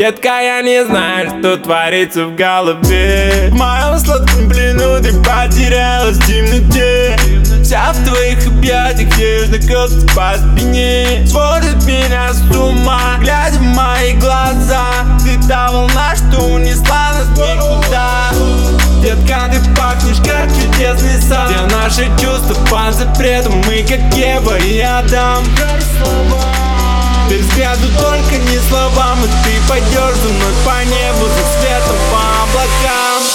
Детка, я не знаю, что творится в голове. В моем сладком плену ты потерялась в темноте. Вся в твоих объятиях, нежно косит по спине. Сводит меня с ума, глядя в мои глаза. Ты та волна, что унесла нас никуда. Детка, ты пахнешь, как чудесный сад, где наши чувства под запретом. Мы как Ева и Адам. Ты взгляду только не словам, и ты пойдешь за мной по небу, за светом, по облакам.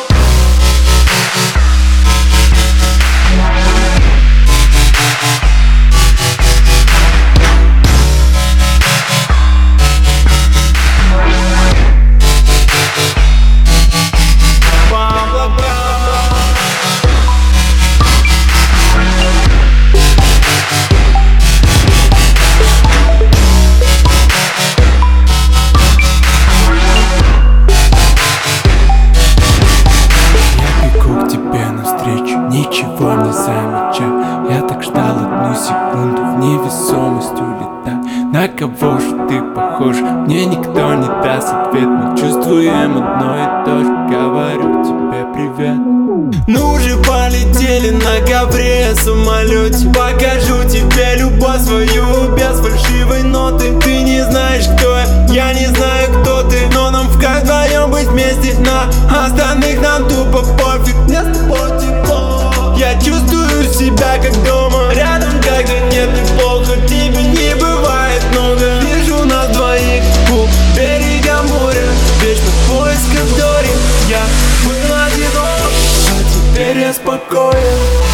Ничего не замечаю, я так ждал одну секунду, в невесомость улетать. На кого же ты похож? Мне никто не даст ответ. Мы чувствуем одно и то же. Говорю тебе привет. Ну уже полетели на ковре, самолете. Покажу тебе любовь свою без фальшивой ноты. Ты не знаешь, кто я не знаю, кто ты. Но нам вдвоем быть вместе, на остальных нам тупо пофиг. Мне с тобой тепло, я чувствую себя как дома. Рядом когда нет, неплохо, тебе не бывает много. Вижу нас двоих у берега моря, вечно в поисках Дори. Я был одинок, а теперь я спокоен.